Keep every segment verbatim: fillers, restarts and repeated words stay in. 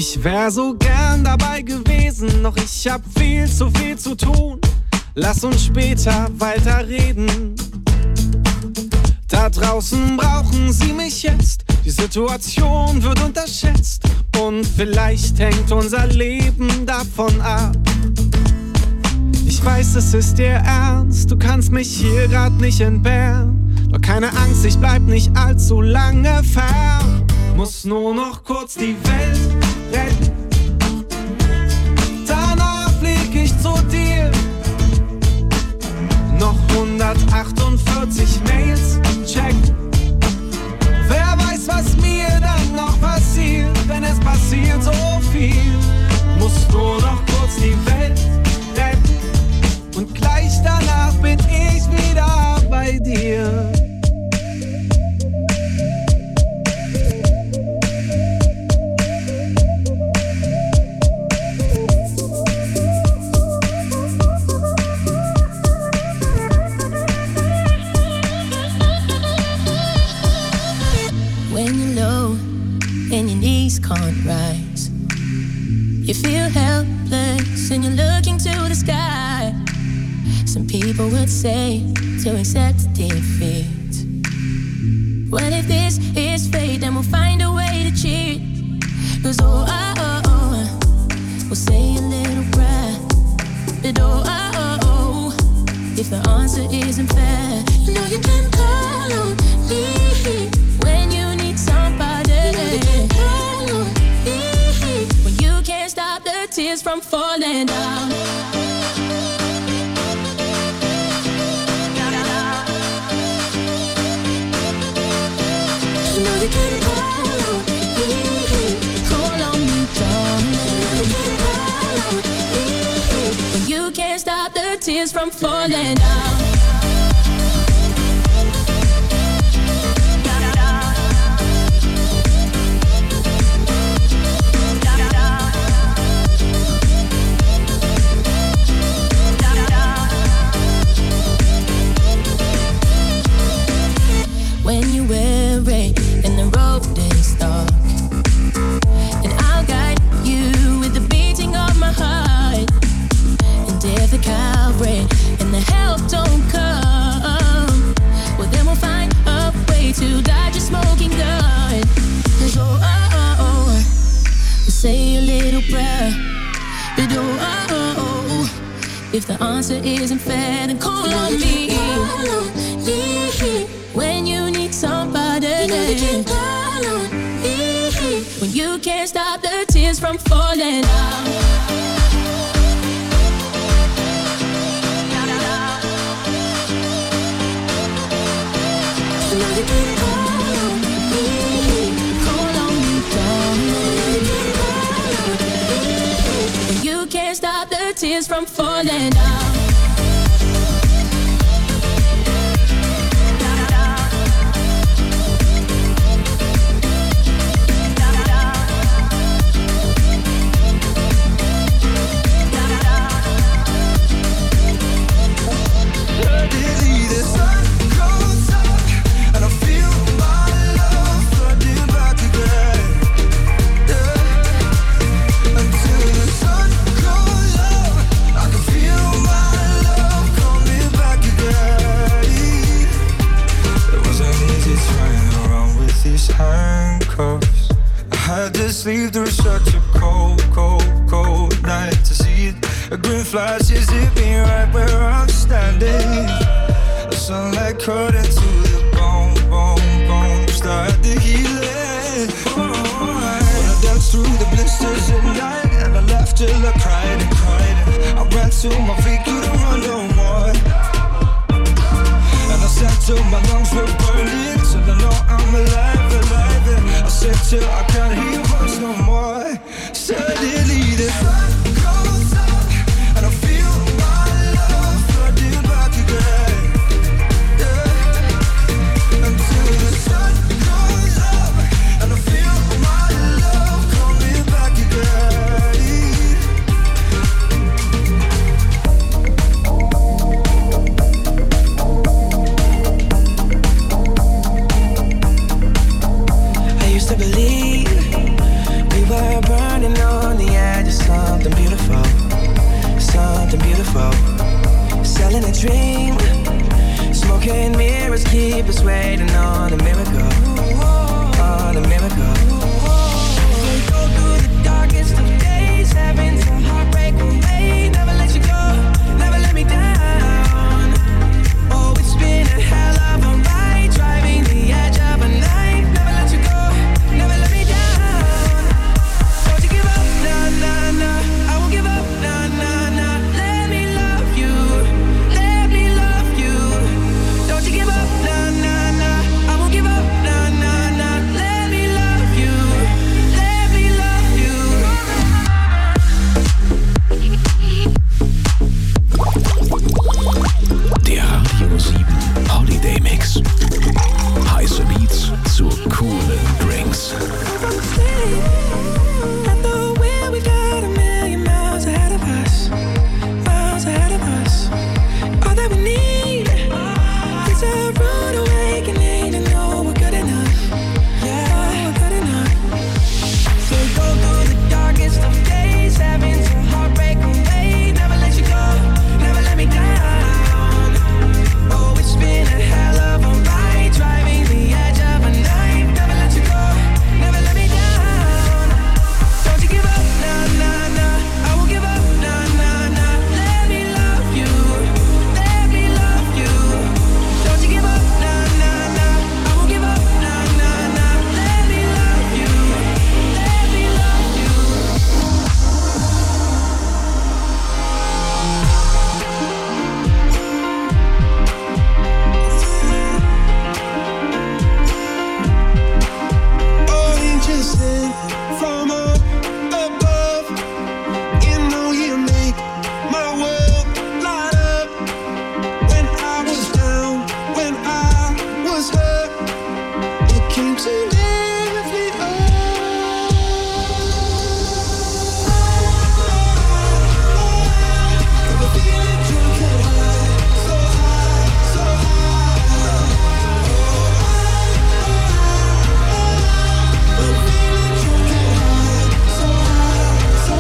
Ich wär so gern dabei gewesen, doch ich hab viel zu viel zu tun. Lass uns später weiterreden. Da draußen brauchen sie mich jetzt. Die Situation wird unterschätzt. Und vielleicht hängt unser Leben davon ab. Ich weiß, es ist dir ernst. Du kannst mich hier grad nicht entbehren. Doch keine Angst, ich bleib nicht allzu lange fern. Muss nur noch kurz die Welt retten. Danach flieg ich zu dir. Noch hundertachtundvierzig Mails checken. Wer weiß, was mir dann noch passiert, wenn es passiert so viel. Muss nur noch kurz die Welt retten. Und gleich danach bin ich wieder bei dir. Can't rise. You feel helpless and you're looking to the sky. Some people would say to accept defeat. What if this is fate? Then we'll find a way to cheat. Cause oh, oh, oh, oh, we'll say a little prayer. But oh, oh, oh, oh, if the answer isn't fair, you know you can call on me when you need somebody. You know you can call on me when you can't stop the tears from falling down. You know you can call on me, call on me, darling. You can call on me when you can't stop the tears from falling down. When you're weary and the road is dark, and I'll guide you with the beating of my heart. And if the coward and the help don't come, well then we'll find a way to dodge a smoking gun. Cause oh, oh, oh, oh, we'll say a little prayer. But oh, oh, oh, oh, if the answer isn't fair, then call on me. Call on me when you need somebody. You know you can call on me when you can't stop the tears from falling down. You know you can call on me, call on me, darling. You can call on me when you can't stop the tears from falling down. Handcuffs. I had to sleep through such a cold, cold, cold night to see it. A green flash is hitting right where I'm standing. The sunlight cut into the bone, bone, bone. Start the healing. Oh, I danced through the blisters at night, and I laughed till I cried and cried. I ran to my feet, couldn't run no more. And I sat till my lungs were burning, till I know I'm alive, alive. And I said till I can't hear your voice no more. Suddenly the sun goes up, and I feel my love flooding back again. Yeah. Until the sun goes up, and I feel my love coming back again. I used to believe always keep us waiting on a miracle, on a miracle. We go through the darkest of days, having some heartbreak away. Never let you go, never let me down. Oh, it's been a hell of a ride, driving the edge of a knife. Never let you go, never let me down. Don't you give up, nah, nah, nah. I won't give up, nah, nah, nah. Let me love you, let me love you. Don't you give up, nah, nah, nah. I won't give up, nah, nah, nah. Let me love you, let me love you. Der Radio sieben Holiday Mix. Heiße Beats zu coolen Drinks. At the wheel, we got a million miles ahead of us, miles ahead of us. All that we need is a rude awakening to know we're good enough. Yeah, we're good enough. So we go through the darkest of days, having some heartbreak away. Never let you go, never let me down. Oh, it's been a hell of a ride, driving the edge of a knife. Never let you go, never let me down. Don't you give up, nah, nah, nah. I won't give up, nah, nah, nah. Let me love you, let me love you. Don't you give up, nah, nah, nah. I won't give up, nah, nah, nah. Let me love you, let me love you. Angels sent from up above. You know you make my world light up. When I was down, when I was hurt, you came to lift me up. I'm feeling drunk and high, so high, so high. I'm feeling drunk and high, so high, so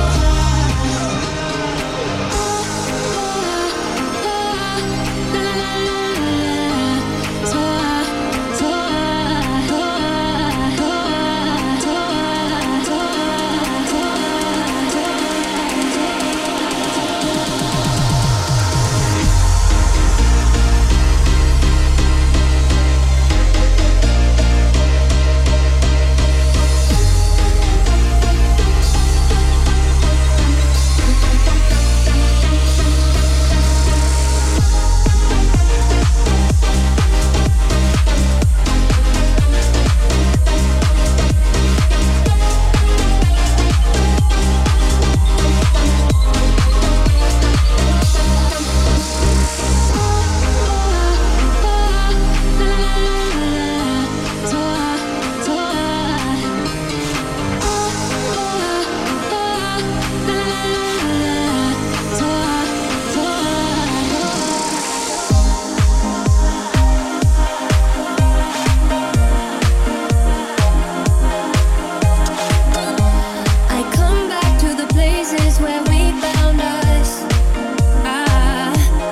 I come back to the places where we found us. Ah,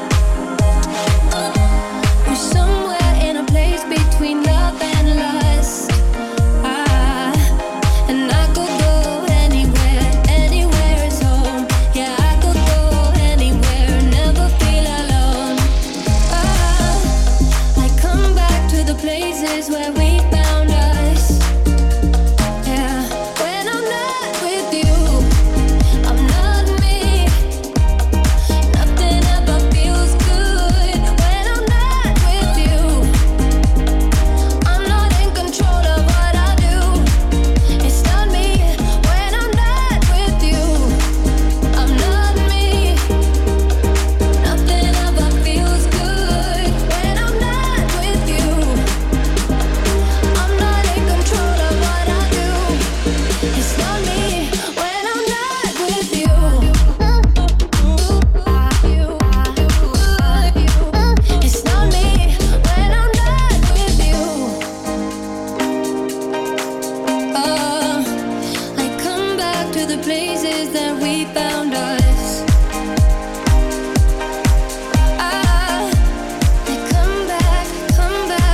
we're somewhere in a place between love and lust. Ah, and I could go anywhere, anywhere is home. Yeah, I could go anywhere, never feel alone. Ah, I come back to the places where we found us. Yeah, when I'm not with you, I'm not me. Nothing ever feels good. When I'm not with you, I'm not in control of what I do. It's not me. When I'm not with you, I'm not me. Nothing ever feels good. When I'm not with you, I'm not in control of what I do. It's not me when I'm not with you. It's not me when I'm not with you. Oh, I come back to the places that we found us. Ah, I come back, come back.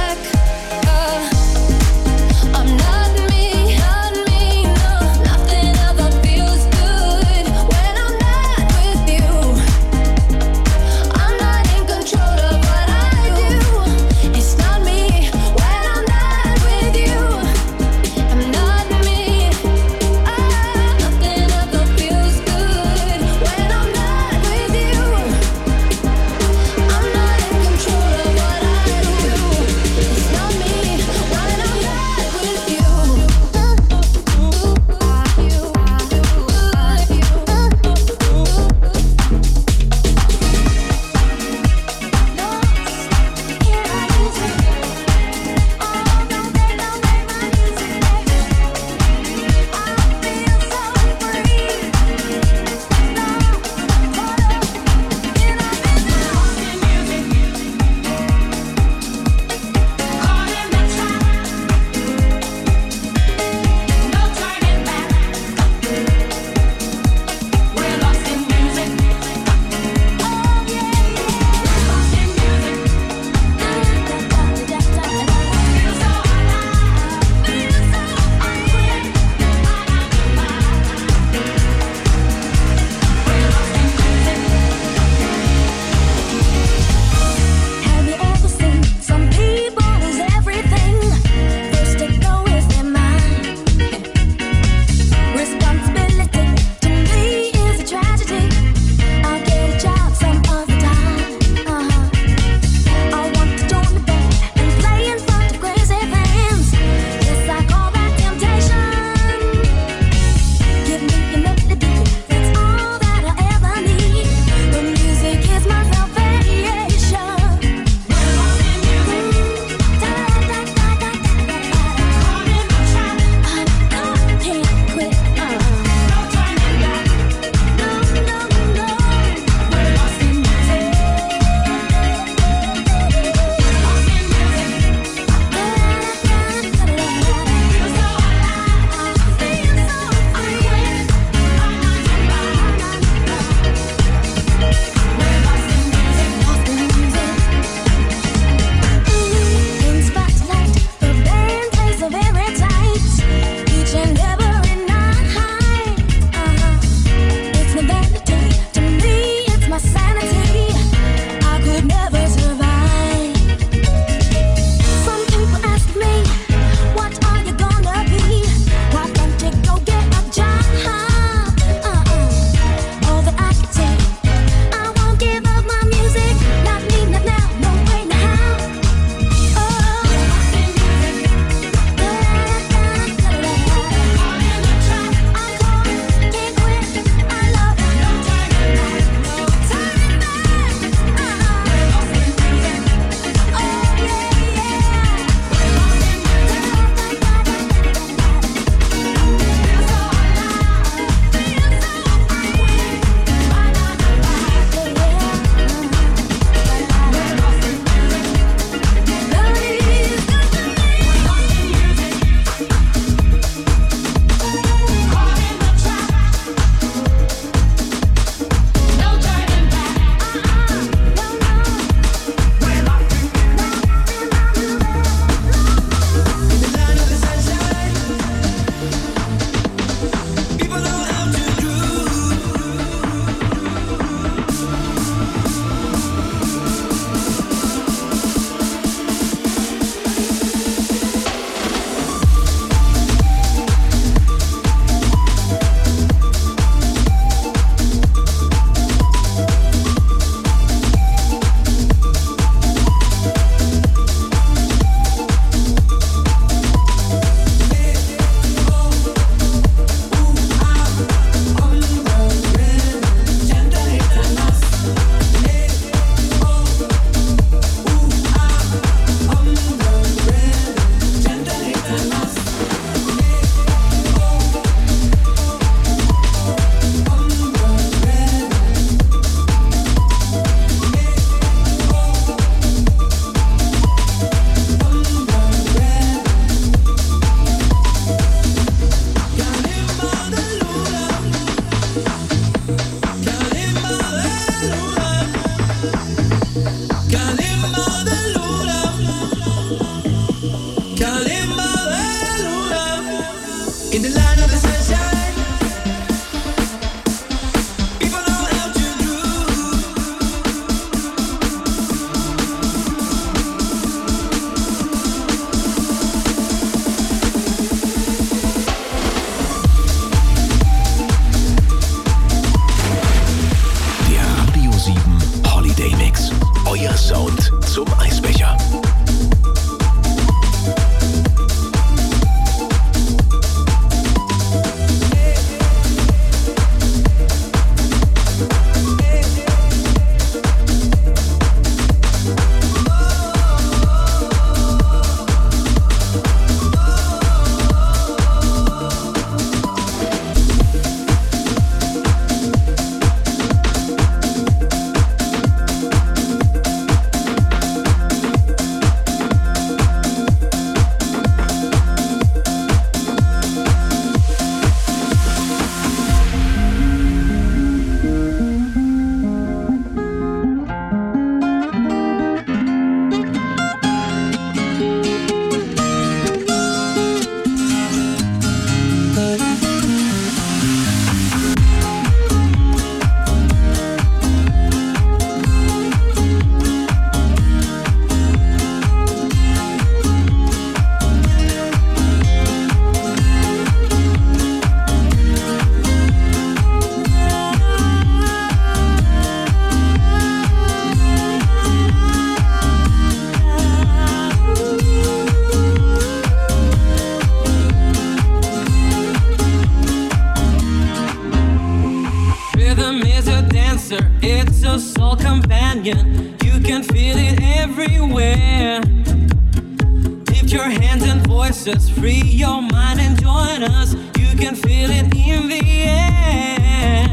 Rhythm is a dancer, it's a soul companion. You can feel it everywhere. Lift your hands and voices, free your mind and join us. You can feel it in the air.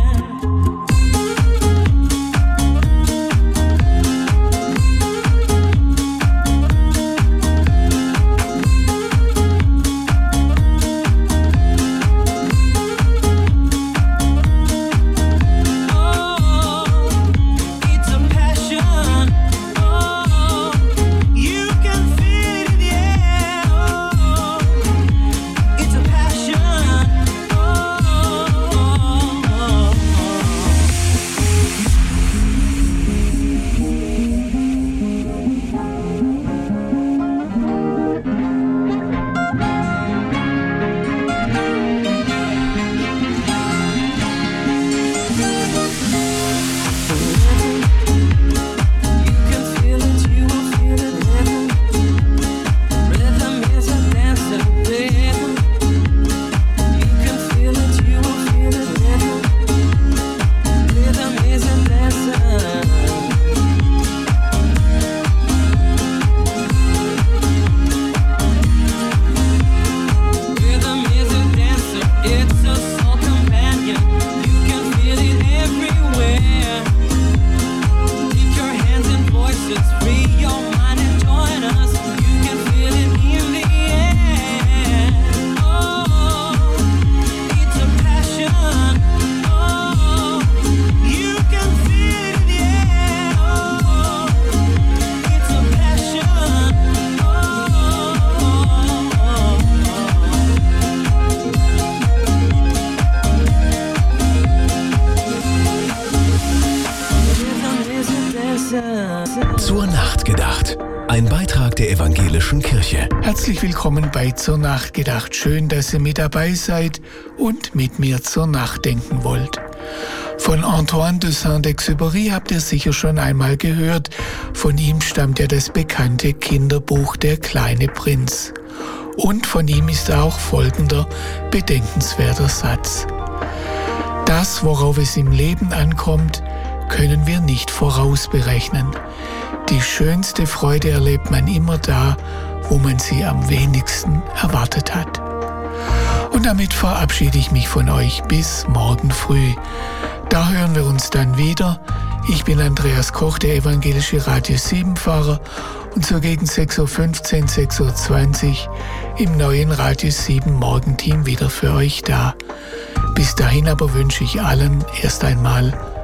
Zur Nacht gedacht. Ein Beitrag der Evangelischen Kirche. Herzlich willkommen bei Zur Nacht gedacht. Schön, dass ihr mit dabei seid und mit mir zur Nacht denken wollt. Von Antoine de Saint-Exupéry habt ihr sicher schon einmal gehört. Von ihm stammt ja das bekannte Kinderbuch Der kleine Prinz. Und von ihm ist auch folgender bedenkenswerter Satz. Das, worauf es im Leben ankommt, können wir nicht vorausberechnen. Die schönste Freude erlebt man immer da, wo man sie am wenigsten erwartet hat. Und damit verabschiede ich mich von euch bis morgen früh. Da hören wir uns dann wieder. Ich bin Andreas Koch, der evangelische Radio sieben Fahrer und so gegen sechs Uhr fünfzehn, sechs Uhr zwanzig im neuen Radio sieben Morgenteam wieder für euch da. Bis dahin aber wünsche ich allen erst einmal